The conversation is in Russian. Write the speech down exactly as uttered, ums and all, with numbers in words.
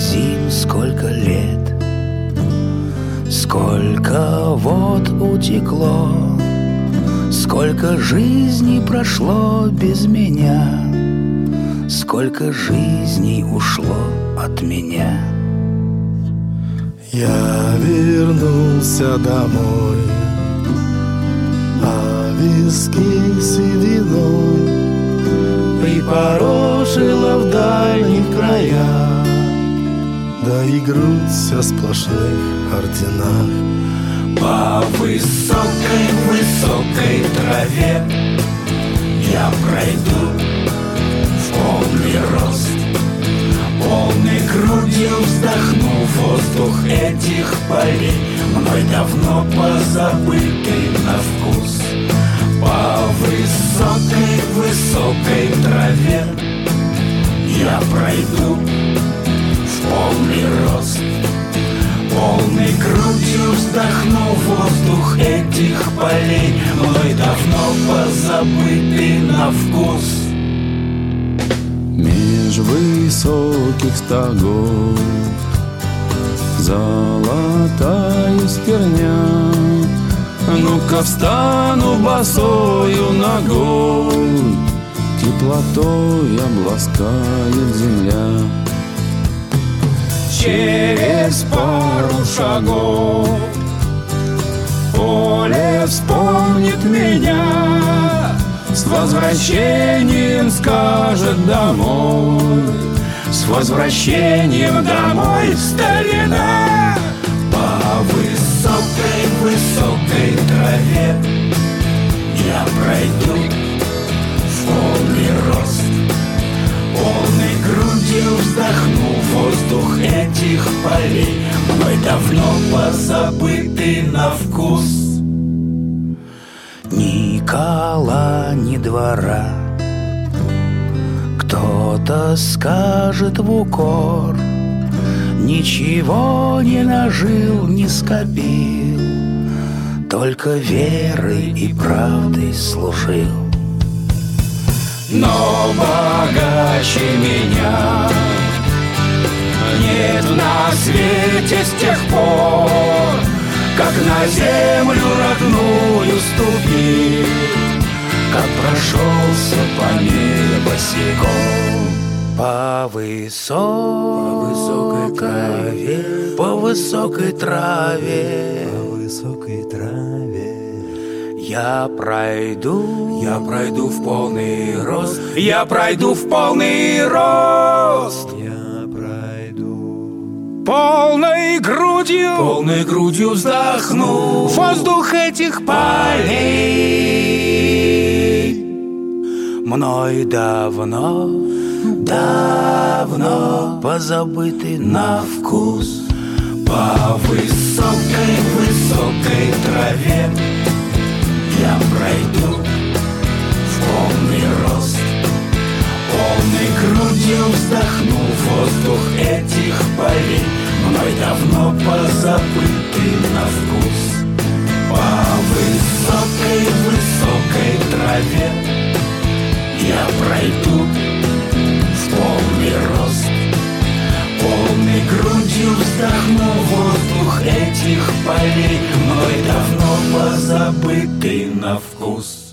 зим, сколько лет, сколько вод утекло, сколько жизней прошло без меня, сколько жизней ушло от меня. Я вернулся домой, а виски сединой припорошила в дальних краях, да и грудь вся в сплошных орденах. По высокой-высокой траве я пройду в полный рост, полной грудью вздохну воздух этих полей, мной давно позабытый на вкус. По высокой-высокой траве я пройду в полный рост, полной грудью вздохну воздух этих полей, мной давно позабытый на вкус. Меж высоких стогов золотая стерня, ну-ка встану босою ногой, теплотой обласкает земля. Через пару шагов поле вспомнит меня, с возвращением скажет домой, с возвращением домой, старина. По высокой-высокой траве я пройду в полный рост, полной грудью вздохну воздух этих полей, мной давно позабытый на вкус. Ни кола, ни двора, кто-то скажет в укор, ничего не нажил, не скопил, только верой и правдой служил. Но богаче меня нет на свете с тех пор, как на землю родную ступил, как прошелся по ней босиком. По высокой траве, по высокой траве, по высокой траве я пройду, я пройду в полный рост, я пройду в полный рост, я пройду полной грудью, полной грудью вздохну воздух этих полей, мной давно, давно позабытый на вкус. По высокой-высокой траве я пройду в полный рост, полной грудью вздохну воздух этих полей, мной давно позабытый на вкус. По высокой-высокой траве я пройду в полный рост, полной грудью вздохну воздух этих полей, мной давно позабытый на вкус.